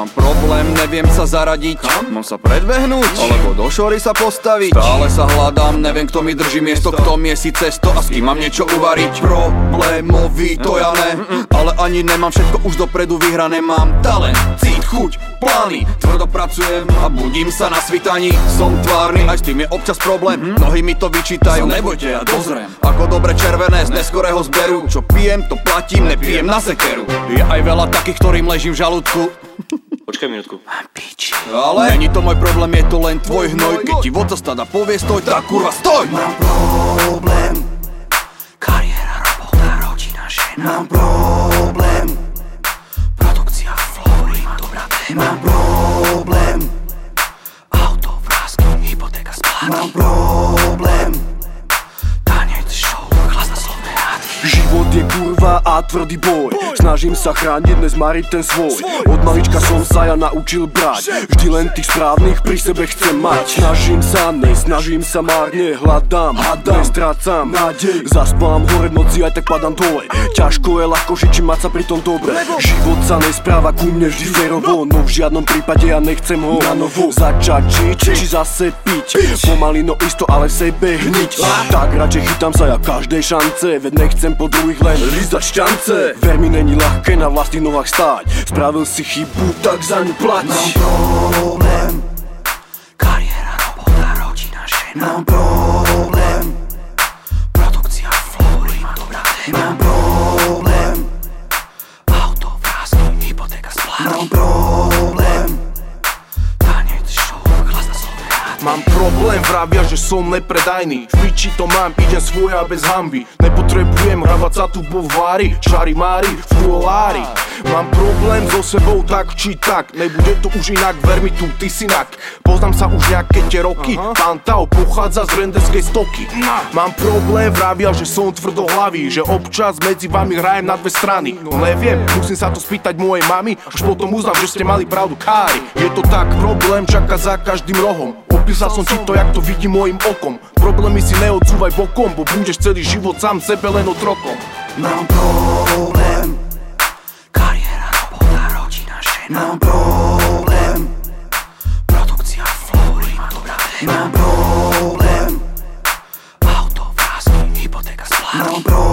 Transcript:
Mám problém, neviem sa zaradiť. Mám sa predbehnúť, alebo do šory sa postaviť. Stále sa hľadám, neviem kto mi drží miesto, kto miesi cesto a s kým mám niečo uvariť. Problémový, to ja ne, ale ani nemám všetko už dopredu vyhrané. Mám talent, cít, chuť, plány, tvrdo pracujem a budím sa na svitaní. Som tvárny, aj s tým je občas problém, mnohí mi to vyčítajú. Nebojte, ja dozriem ako dobre červené z neskorého zberu. Čo pijem, to platím, nepijem na sekeru. Je aj veľa takých, ktorým ležím v žalúdku. Počkaj minútku. Mám piči. Ale není to môj problém, je to len tvoj hnoj. Keď ti vodca stáda povie stoj, tak kurva stoj. Mám problém, kariéra, robota, rodina, žena. Mám problém, produkcia, flooring, dobrá téma. Mám problém, auto, vrásky, hypotéka, spláty. Mám problém, tanec, show, hlas na slovné rády. Život je kurva a tvrdý boj. Snažím sa chrániť, nezmariť ten svoj. Od malička som sa ja naučil brať. Vždy len tých správnych pri sebe chcem mať. Snažím sa márne. Hľadám, nestrácam nádej. Zaspám hore v noci, aj tak padám dole. Ťažko je ľahko žiť, či mať sa pri tom dobre. Život sa nespráva ku mne vždy férovo. No v žiadnom prípade ja nechcem ho na novo začať žiť, či zase piť. Pomaly no isto, ale v sebe hniť. Tak radšej chytám sa ja každej šance. Veď nechcem po druhých len lízať šťance. Ver mi, není ľahké na vlastných nohách stáť. Spravil si chybu, tak za ňu plať. Mám problém, kariéra, robota, rodina, žena. Mám problém, produkcia, flooring, dobrá téma. Mám problém, auto, vrásky, hypotéka, spláty. Mám problém, tanec, show, hlas na slovné rády. Mám problém, vravia, že som nepredajný. V piči to mám, idem svoja bez hanby. Nepotrebujem hravať sa tu vo vári, čari mári, v kuolári. Mám problém so sebou tak či tak, nebude to už inak, ver mi tu, ty si nak. Poznám sa už nejaké tie roky, pán Tao pochádza z rendeskej stoky. Mám problém, vravia, že som tvrdohlavý, že občas medzi vami hrajem na dve strany. No neviem, musím sa to spýtať mojej mami, až potom uznám, že ste mali pravdu, kári. Je to tak, problém čaká za každým rohom. Opísal som ti to, jak to vidím mojim okom. Problémy si neodsúvaj bokom, bo budeš celý život sám sebe len otrokom. Mám problém, kariéra, robota, rodina, žena. Mám problém, produkcia, flooring, dobrá téma. Mám problém, auto, vrásky, hypotéka, spláty. Mám problém.